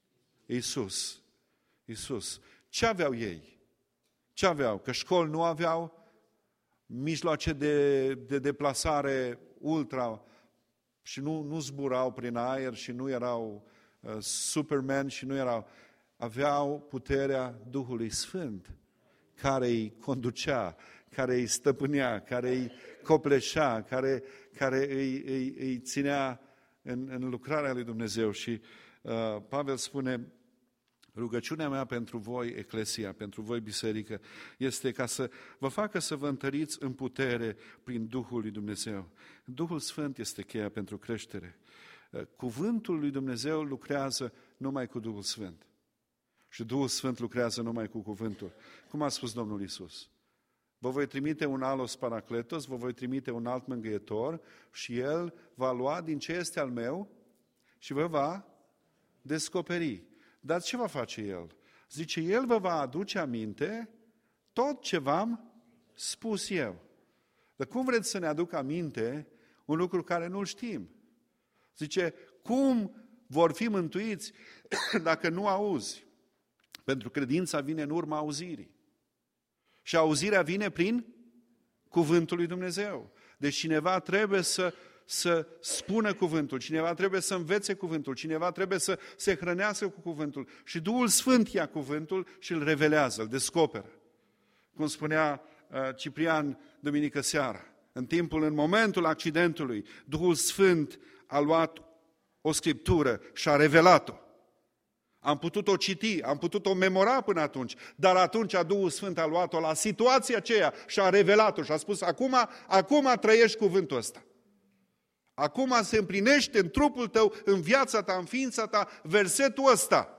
Speaker 1: Iisus. Iisus. Ce aveau ei? Ce aveau? Că școli nu aveau, mijloace de, de deplasare ultra și nu, nu zburau prin aer și nu erau uh, Superman și nu erau... Aveau puterea Duhului Sfânt, care îi conducea, care îi stăpânea, care îi copleșea, care, care îi, îi, îi ținea în, în lucrarea lui Dumnezeu. Și uh, Pavel spune, rugăciunea mea pentru voi, eclesia, pentru voi, biserică, este ca să vă facă să vă întăriți în putere prin Duhul lui Dumnezeu. Duhul Sfânt este cheia pentru creștere. Uh, cuvântul lui Dumnezeu lucrează numai cu Duhul Sfânt. Și Duhul Sfânt lucrează numai cu cuvântul. Cum a spus Domnul Iisus? Vă voi trimite un alos paracletos, vă voi trimite un alt mângâietor și El va lua din ce este al meu și vă va descoperi. Dar ce va face El? Zice, El vă va aduce aminte tot ce v-am spus eu. Dar cum vreți să ne aduc aminte un lucru care nu-l știm? Zice, cum vor fi mântuiți dacă nu auzi? Pentru credința vine în urma auzirii. Și auzirea vine prin cuvântul lui Dumnezeu. Deci cineva trebuie să, să spună cuvântul, cineva trebuie să învețe cuvântul, cineva trebuie să se hrănească cu cuvântul. Și Duhul Sfânt ia cuvântul și îl revelează, îl descoperă. Cum spunea uh, Ciprian duminică seara, în timpul, în momentul accidentului, Duhul Sfânt a luat o scriptură și a revelat-o. Am putut-o citi, am putut-o memora până atunci, dar atunci Duhul Sfânt a luat-o la situația aceea și a revelat-o și a spus, acum, acum trăiești cuvântul ăsta. Acum se împlinește în trupul tău, în viața ta, în ființa ta, versetul ăsta.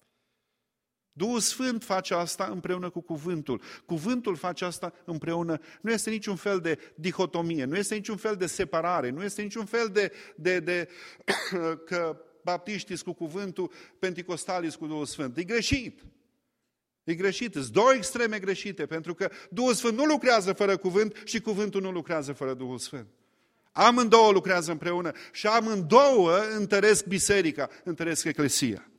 Speaker 1: Duhul Sfânt face asta împreună cu cuvântul. Cuvântul face asta împreună. Nu este niciun fel de dihotomie, nu este niciun fel de separare, nu este niciun fel de, de, de că baptiștii cu cuvântul, penticostalii cu Duhul Sfânt. E greșit. E greșit. Sunt două extreme greșite, pentru că Duhul Sfânt nu lucrează fără cuvânt și cuvântul nu lucrează fără Duhul Sfânt. Amândouă lucrează împreună și amândouă întăresc biserica, întăresc eclesia.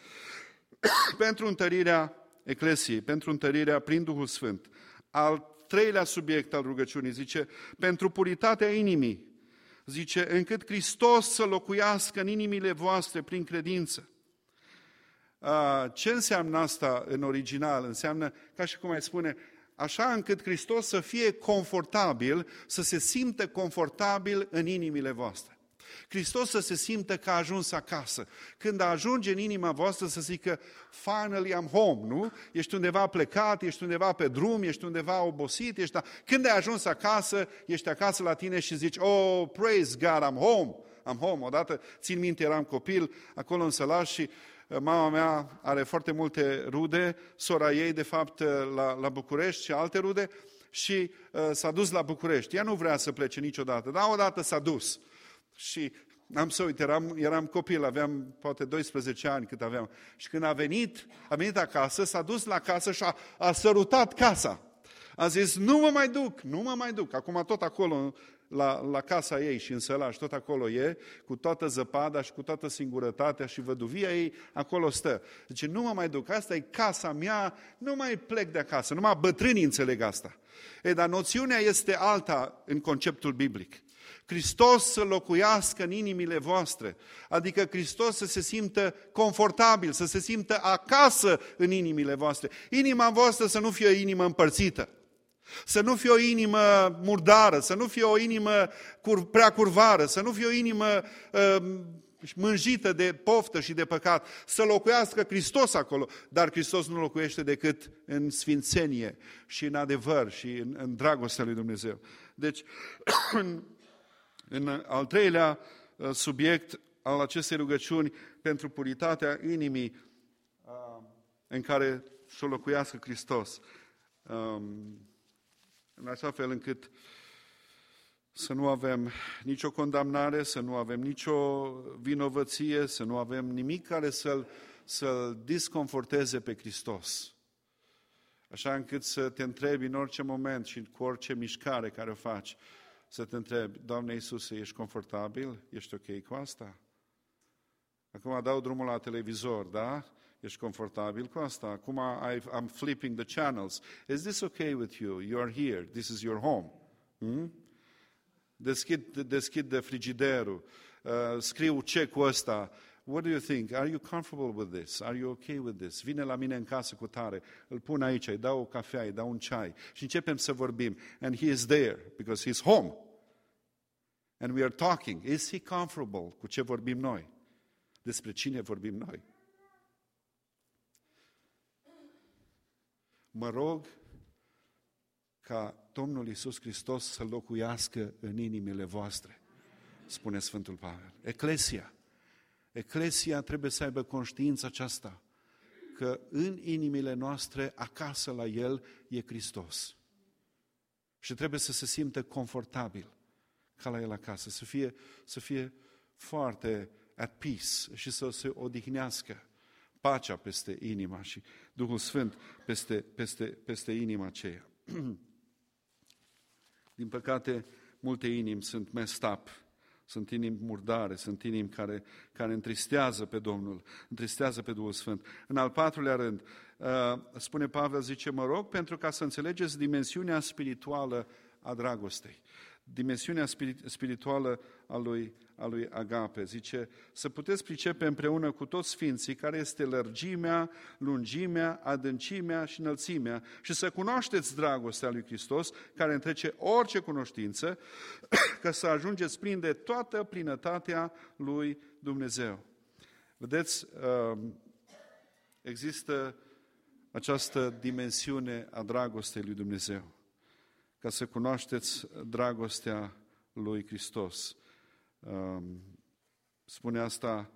Speaker 1: Pentru întărirea eclesiei, pentru întărirea prin Duhul Sfânt. Al treilea subiect al rugăciunii zice, pentru puritatea inimii. Zice, încât Hristos să locuiască în inimile voastre prin credință. Ce înseamnă asta în original? Înseamnă, ca și cum mai spune, așa încât Hristos să fie confortabil, să se simtă confortabil în inimile voastre. Hristos să se simtă că a ajuns acasă. Când ajunge în inima voastră să zică, finally I'm home, nu? Ești undeva plecat, ești undeva pe drum, ești undeva obosit, ești... Când ai ajuns acasă, ești acasă la tine și zici, oh, praise God, I'm home, I'm home. Odată, țin minte, eram copil, acolo în Sălaș și mama mea are foarte multe rude, sora ei, de fapt, la, la București și alte rude, și uh, s-a dus la București. Ea nu vrea să plece niciodată, dar odată s-a dus. Și am să uit, eram, eram copil, aveam poate doisprezece ani cât aveam. Și când a venit, a venit acasă, s-a dus la casă și a, a sărutat casa. A zis, nu mă mai duc, nu mă mai duc. Acum tot acolo, la, la casa ei și în Sălaș, tot acolo e, cu toată zăpada și cu toată singurătatea și văduvia ei, acolo stă. Zice, nu mă mai duc, asta e casa mea, nu mai plec de acasă. Numai bătrânii înțeleg asta. E, dar noțiunea este alta în conceptul biblic. Hristos să locuiască în inimile voastre, adică Hristos să se simtă confortabil, să se simtă acasă în inimile voastre. Inima voastră să nu fie o inimă împărțită, să nu fie o inimă murdară, să nu fie o inimă cur- prea curvară, să nu fie o inimă uh, mânjită de poftă și de păcat, să locuiască Hristos acolo, dar Hristos nu locuiește decât în sfințenie și în adevăr și în, în dragostea lui Dumnezeu. Deci, în al treilea subiect al acestei rugăciuni pentru puritatea inimii în care să locuiască Hristos, în așa fel încât să nu avem nicio condamnare, să nu avem nicio vinovăție, să nu avem nimic care să-L, să-L disconforteze pe Hristos. Așa încât să te întrebi în orice moment și cu orice mișcare care o faci, să te întrebi, Doamne Iisuse, ești confortabil? Ești ok cu asta? Acum dau drumul la televizor, da? Ești confortabil cu asta? Acum I'm flipping the channels. Is this okay with you? You are here. This is your home. Hmm? Deschid, deschid de frigiderul. Uh, scriu check-ul ăsta. What do you think? Are you comfortable with this? Are you okay with this? Vine la mine în casă cu tare, îl pun aici, îi dau o cafea, îi dau un ceai și începem să vorbim. And he is there because he's home. And we are talking. Is he comfortable cu ce vorbim noi? Despre cine vorbim noi? Mă rog ca Domnul Iisus Hristos să locuiască în inimile voastre, spune Sfântul Pavel. Eclesia. Eclesia trebuie să aibă conștiința aceasta, că în inimile noastre, acasă la El, e Hristos. Și trebuie să se simtă confortabil ca la El acasă, să fie, să fie foarte at peace și să se odihnească pacea peste inima și Duhul Sfânt peste, peste, peste inima aceea. Din păcate, multe inimi sunt messed up, sunt inimi murdare, sunt inimi care, care întristează pe Domnul, întristează pe Duhul Sfânt. În al patrulea rând, spune Pavel, zice, mă rog pentru ca să înțelegeți dimensiunea spirituală a dragostei. Dimensiunea spirituală a lui, a lui Agape. Zice, să puteți pricepe împreună cu toți sfinții care este lărgimea, lungimea, adâncimea și înălțimea și să cunoașteți dragostea lui Hristos care întrece orice cunoștință, ca să ajungeți plini de toată plinătatea lui Dumnezeu. Vedeți, există această dimensiune a dragostei lui Dumnezeu, ca să cunoașteți dragostea lui Hristos. Spune asta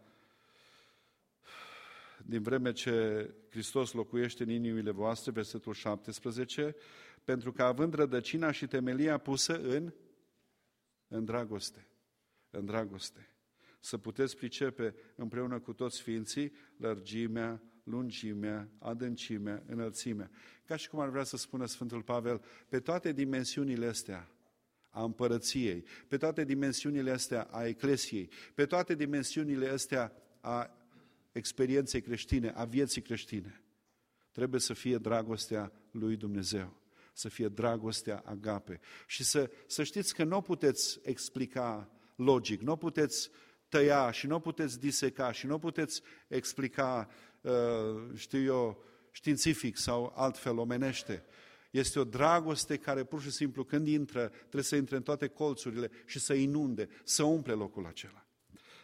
Speaker 1: din vreme ce Hristos locuiește în inimile voastre, versetul șaptesprezece, pentru că având rădăcina și temelia pusă în, în dragoste, în dragoste, să puteți pricepe împreună cu toți sfinții lărgimea, lungimea, adâncimea, înălțimea. Ca și cum ar vrea să spună Sfântul Pavel, pe toate dimensiunile astea a împărăției, pe toate dimensiunile astea a eclesiei, pe toate dimensiunile astea a experienței creștine, a vieții creștine, trebuie să fie dragostea lui Dumnezeu, să fie dragostea agape. Și să, să știți că nu o puteți explica logic, nu o puteți tăia și nu o puteți diseca și nu o puteți explica, știu eu, științific sau altfel omenește. Este o dragoste care pur și simplu când intră, trebuie să intre în toate colțurile și să inunde, să umple locul acela.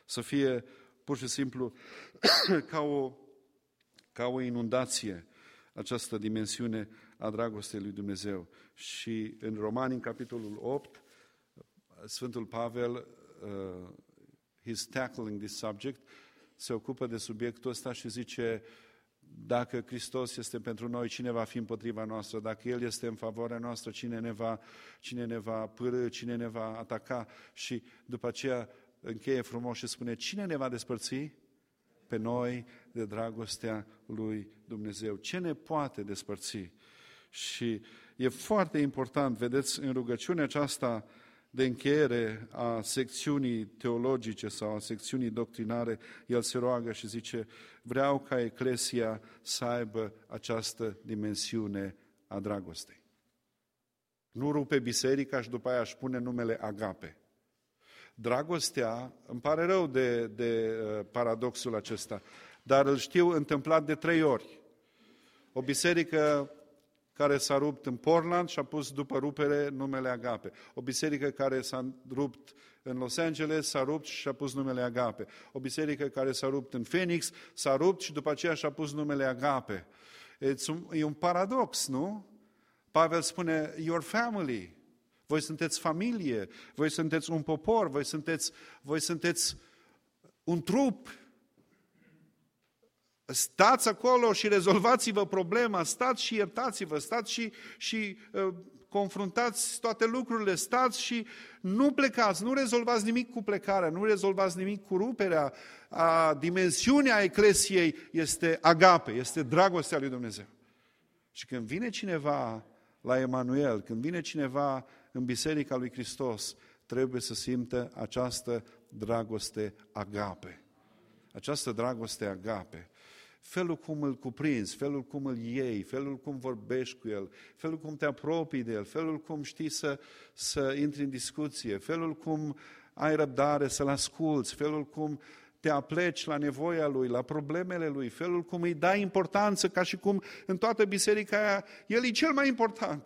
Speaker 1: Să fie pur și simplu ca o, ca o inundație această dimensiune a dragostei lui Dumnezeu. Și în Romani, în capitolul opt, Sfântul Pavel, uh, he's tackling this subject, se ocupă de subiectul ăsta și zice, dacă Hristos este pentru noi, cine va fi împotriva noastră? Dacă El este în favoarea noastră, cine ne va, cine ne va pârî, cine ne va ataca? Și după aceea încheie frumos și spune, cine ne va despărți pe noi de dragostea lui Dumnezeu? Ce ne poate despărți? Și e foarte important, vedeți, în rugăciunea aceasta de încheiere a secțiunii teologice sau a secțiunii doctrinare, el se roagă și zice, vreau ca Eclesia să aibă această dimensiune a dragostei. Nu rupe biserica și după aia își pune numele Agape. Dragostea, îmi pare rău de, de uh, paradoxul acesta, dar îl știu întâmplat de trei ori. O biserică care s-a rupt în Portland și a pus după rupere numele Agape. O biserică care s-a rupt în Los Angeles s-a rupt și a pus numele Agape. O biserică care s-a rupt în Phoenix s-a rupt și după aceea și-a pus numele Agape. E un paradox, nu? Pavel spune, your family. Voi sunteți familie, voi sunteți un popor, voi sunteți, voi sunteți un trup. Stați acolo și rezolvați-vă problema, stați și iertați-vă, stați și, și uh, confruntați toate lucrurile, stați și nu plecați, nu rezolvați nimic cu plecarea, nu rezolvați nimic cu ruperea. A, dimensiunea Eclesiei este agape, este dragostea lui Dumnezeu. Și când vine cineva la Emanuel, când vine cineva în Biserica lui Hristos, trebuie să simtă această dragoste agape. Această dragoste agape. Felul cum îl cuprinzi, felul cum îl iei, felul cum vorbești cu el, felul cum te apropii de el, felul cum știi să, să intri în discuție, felul cum ai răbdare să-l asculți, felul cum te apleci la nevoia lui, la problemele lui, felul cum îi dai importanță, ca și cum în toată biserica aia, el e cel mai important.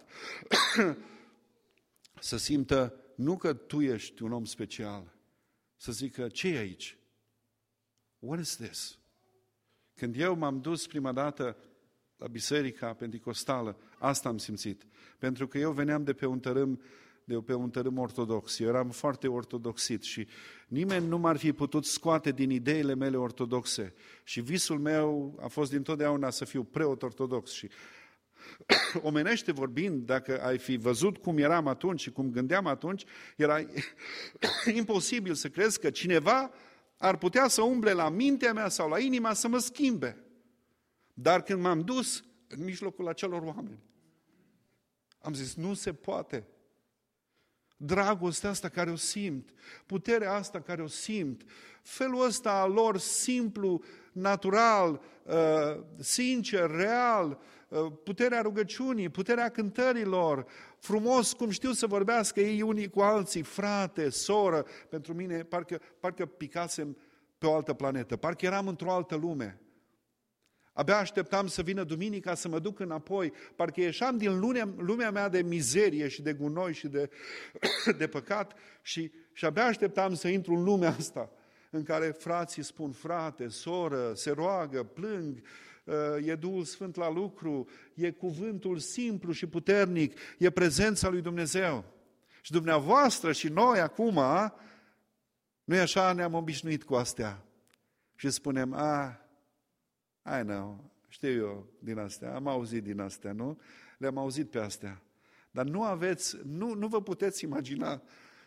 Speaker 1: Să simtă, nu că tu ești un om special, să zică, ce e aici? What is this? Când eu m-am dus prima dată la biserica penticostală, asta am simțit. Pentru că eu veneam de pe un tărâm, de pe un tărâm ortodox. Eu eram foarte ortodoxit și nimeni nu m-ar fi putut scoate din ideile mele ortodoxe. Și visul meu a fost dintotdeauna să fiu preot ortodox. Și omenește vorbind, dacă ai fi văzut cum eram atunci și cum gândeam atunci, era imposibil să crezi că cineva ar putea să umble la mintea mea sau la inima să mă schimbe. Dar când m-am dus în mijlocul acelor oameni, am zis, nu se poate. Dragostea asta care o simt, puterea asta care o simt, felul ăsta al lor simplu, natural, sincer, real, puterea rugăciunii, puterea cântărilor, frumos cum știu să vorbească ei unii cu alții, frate, soră, pentru mine parcă, parcă picasem pe o altă planetă, parcă eram într-o altă lume. Abia așteptam să vină duminica să mă duc înapoi, parcă ieșeam din lumea, lumea mea de mizerie și de gunoi și de, de păcat și, și abia așteptam să intru în lumea asta în care frații spun frate, soră, se roagă, plâng, e Duhul Sfânt la lucru, e cuvântul simplu și puternic, e prezența lui Dumnezeu. Și dumneavoastră și noi acum, nu-i așa, ne-am obișnuit cu astea. Și spunem, a, I know, știu eu din astea, am auzit din astea, nu? Le-am auzit pe astea. Dar nu aveți, nu, nu vă puteți imagina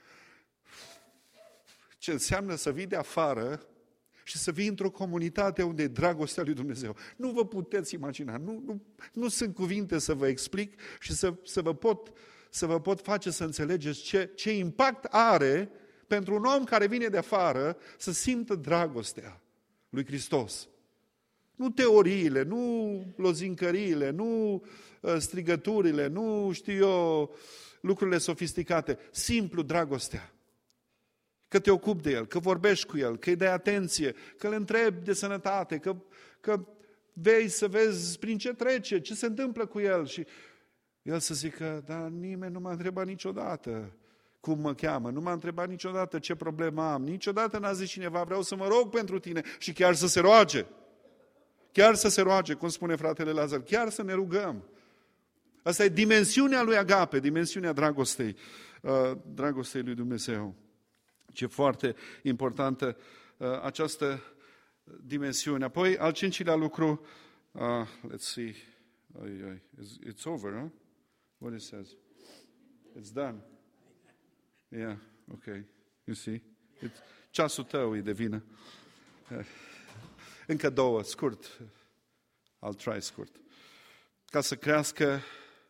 Speaker 1: ce înseamnă să vii de afară și să vii într-o comunitate unde e dragostea lui Dumnezeu. Nu vă puteți imagina, nu, nu, nu sunt cuvinte să vă explic și să, să, vă, pot, să vă pot face să înțelegeți ce, ce impact are pentru un om care vine de afară să simtă dragostea lui Hristos. Nu teoriile, nu lozincăriile, nu strigăturile, nu știu eu, lucrurile sofisticate, simplu dragostea. Că te ocupi de el, că vorbești cu el, că îi dai atenție, că îl întrebi de sănătate, că, că vei să vezi prin ce trece, ce se întâmplă cu el. Și el să zică, dar nimeni nu m-a întrebat niciodată cum mă cheamă, nu m-a întrebat niciodată ce problemă am, niciodată n-a zis cineva, vreau să mă rog pentru tine și chiar să se roage. Chiar să se roage, cum spune fratele Lazar, chiar să ne rugăm. Asta e dimensiunea lui agape, dimensiunea dragostei, uh, dragostei lui Dumnezeu. Ce foarte importantă uh, această dimensiune. Apoi, al cincilea lucru, uh, let's see, it's over, huh? What it says? It's done. Yeah, okay. You see? It's, ceasul tău e de vină. Uh, încă două, scurt. I'll try scurt. Ca să crească,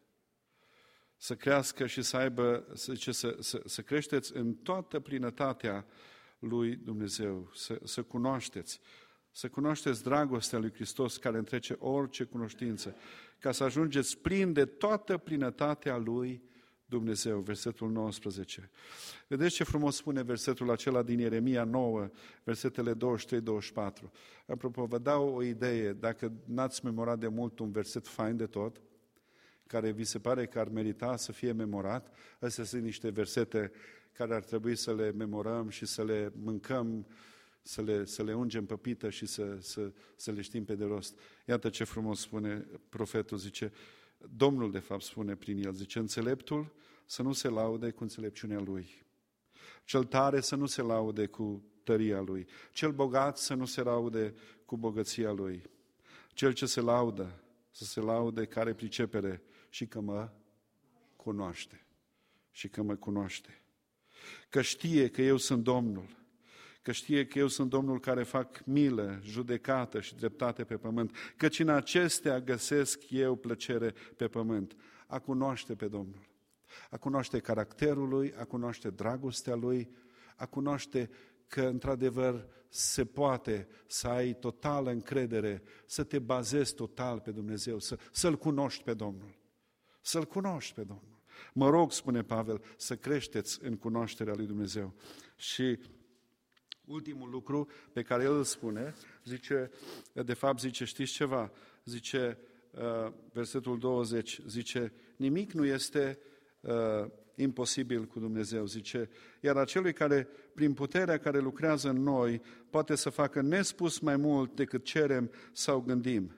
Speaker 1: să crească și să aibă, să, zice, să, să, să creșteți în toată plinătatea lui Dumnezeu, să, să cunoașteți, să cunoașteți dragostea lui Hristos care întrece orice cunoștință, ca să ajungeți plini de toată plinătatea lui Dumnezeu. Versetul nouăsprezece. Vedeți ce frumos spune versetul acela din Ieremia nouă, versetele douăzeci și trei douăzeci și patru. Apropo, vă dau o idee, dacă n-ați memorat de mult un verset fain de tot, care vi se pare că ar merita să fie memorat, astea sunt niște versete care ar trebui să le memorăm și să le mâncăm, să le, să le ungem pe pită și să, să, să le știm pe de rost. Iată ce frumos spune profetul, zice, Domnul de fapt spune prin el, zice, înțeleptul să nu se laude cu înțelepciunea lui, cel tare să nu se laude cu tăria lui, cel bogat să nu se laude cu bogăția lui, cel ce se laudă să se laude care pricepere și că mă cunoaște. Și că mă cunoaște. Că știe că eu sunt Domnul. Că știe că eu sunt Domnul care fac milă, judecată și dreptate pe pământ. Căci în acestea găsesc eu plăcere pe pământ. A cunoaște pe Domnul. A cunoaște caracterul Lui, a cunoaște dragostea Lui, a cunoaște că într-adevăr se poate să ai totală încredere, să te bazezi total pe Dumnezeu, să, să-L cunoști pe Domnul. Să-L cunoști pe Domnul. Mă rog, spune Pavel, să creșteți în cunoașterea lui Dumnezeu. Și ultimul lucru pe care el îl spune, zice, de fapt zice, știți ceva? Zice, versetul douăzeci, zice, nimic nu este uh, imposibil cu Dumnezeu, zice, iar acelui care, prin puterea care lucrează în noi, poate să facă nespus mai mult decât cerem sau gândim.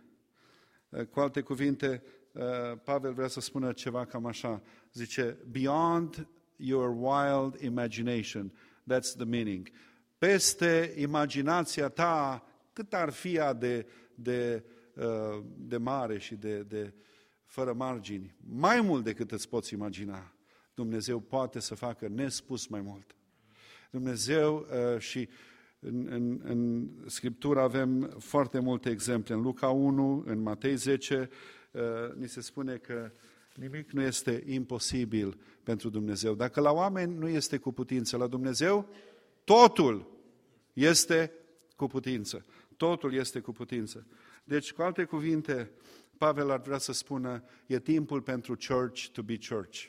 Speaker 1: Cu alte cuvinte, Pavel vrea să spună ceva cam așa, zice, beyond your wild imagination, that's the meaning. Peste imaginația ta, cât ar fi ea de, de, de mare și de, de fără margini, mai mult decât îți poți imagina, Dumnezeu poate să facă nespus mai mult. Dumnezeu și în, în, în Scriptură avem foarte multe exemple. În Luca unu, în Matei zece, ni se spune că nimic nu este imposibil pentru Dumnezeu. Dacă la oameni nu este cu putință, la Dumnezeu totul este cu putință. Totul este cu putință. Deci, cu alte cuvinte, Pavel ar vrea să spună, e timpul pentru church to be church.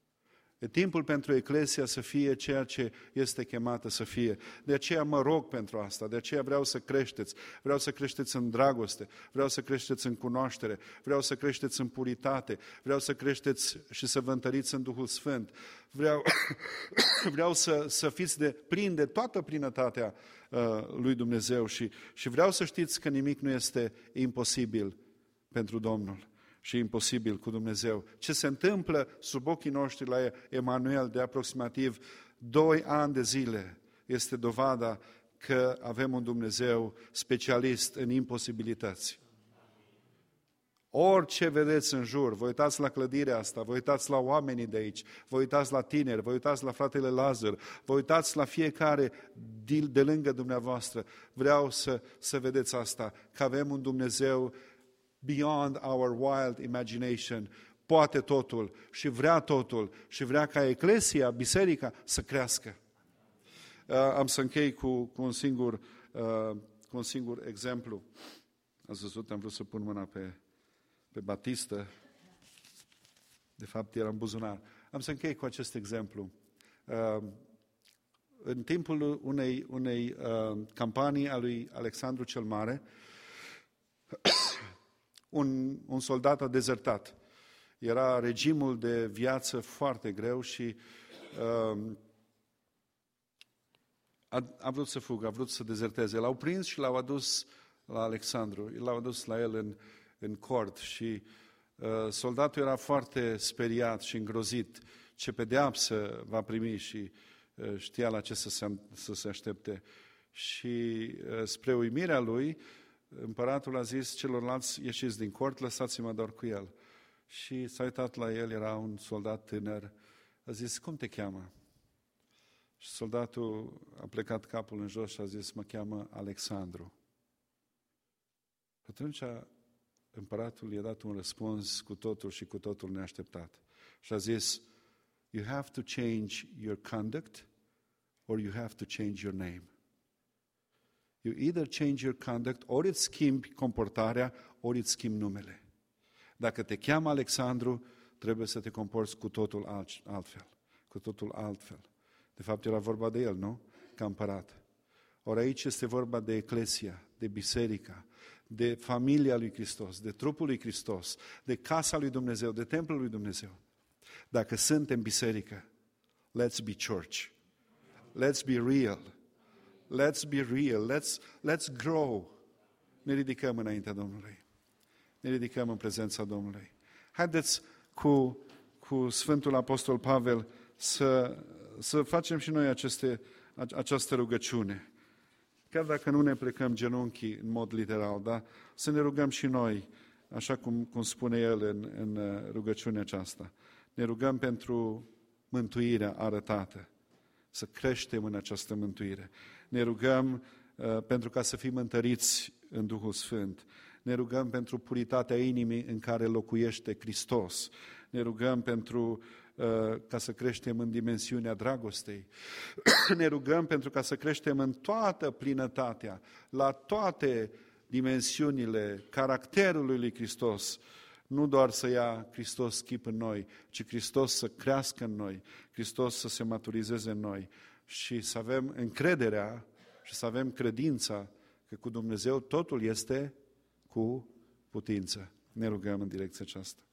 Speaker 1: E timpul pentru Eclesia să fie ceea ce este chemată să fie. De aceea mă rog pentru asta, de aceea vreau să creșteți, vreau să creșteți în dragoste, vreau să creșteți în cunoaștere, vreau să creșteți în puritate, vreau să creșteți și să vă întăriți în Duhul Sfânt, vreau, vreau să, să fiți de, plini de toată plinătatea uh, lui Dumnezeu și, și vreau să știți că nimic nu este imposibil pentru Domnul și imposibil cu Dumnezeu. Ce se întâmplă sub ochii noștri la Emanuel de aproximativ doi ani de zile este dovada că avem un Dumnezeu specialist în imposibilități. Orice vedeți în jur, vă uitați la clădirea asta, vă uitați la oamenii de aici, vă uitați la tineri, vă uitați la fratele Lazar, vă uitați la fiecare de lângă dumneavoastră. Vreau să, să vedeți asta, că avem un Dumnezeu beyond our wild imagination, poate totul și vrea totul și vrea ca Eclesia, biserica, să crească. Uh, am să închei cu, cu, un singur, uh, cu un singur exemplu. Ați văzut, am vrut să pun mâna pe, pe batistă, de fapt era în buzunar. Am să închei cu acest exemplu. Uh, în timpul unei, unei uh, campanii a lui Alexandru cel Mare, Un, un soldat a dezertat. Era regimul de viață foarte greu și a, a vrut să fugă, a vrut să dezerteze. L-au prins și l-au adus la Alexandru, l-au adus la el în, în cort și uh, soldatul era foarte speriat și îngrozit ce pedeapsă va primi și uh, știa la ce să se, să se aștepte. Și uh, spre uimirea lui, împăratul a zis celorlalți, ieșiți din cort, lăsați-mă doar cu el. Și s-a uitat la el, era un soldat tânăr, a zis, cum te cheamă? Și soldatul a plecat capul în jos și a zis, mă cheamă Alexandru. Atunci împăratul i-a dat un răspuns cu totul și cu totul neașteptat. Și a zis, you have to change your conduct or you have to change your name. You either change your conduct, ori îți schimbi comportarea, ori îți schimbi numele. Dacă te cheamă Alexandru, trebuie să te comporți cu totul alt, altfel. Cu totul altfel. De fapt, era vorba de el, nu? Ca împărat. Ori aici este vorba de eclesia, de biserica, de familia lui Hristos, de trupul lui Hristos, de casa lui Dumnezeu, de templul lui Dumnezeu. Dacă suntem biserică, let's be church. Let's be real. Let's be real. Let's, let's grow. Ne ridicăm înaintea Domnului. Ne ridicăm în prezența Domnului. Haideți cu, cu Sfântul Apostol Pavel să, să facem și noi aceste, această rugăciune. Chiar dacă nu ne plecăm genunchii în mod literal, dar să ne rugăm și noi, așa cum, cum spune el în, în rugăciunea aceasta. Ne rugăm pentru mântuirea arătată, să creștem în această mântuire. Ne rugăm uh, pentru ca să fim întăriți în Duhul Sfânt. Ne rugăm pentru puritatea inimii în care locuiește Hristos. Ne rugăm pentru uh, ca să creștem în dimensiunea dragostei. Ne rugăm pentru ca să creștem în toată plinătatea, la toate dimensiunile caracterului lui Hristos. Nu doar să ia Hristos chip în noi, ci Hristos să crească în noi, Hristos să se maturizeze în noi și să avem încrederea și să avem credința că cu Dumnezeu totul este cu putință. Ne rugăm în direcția aceasta.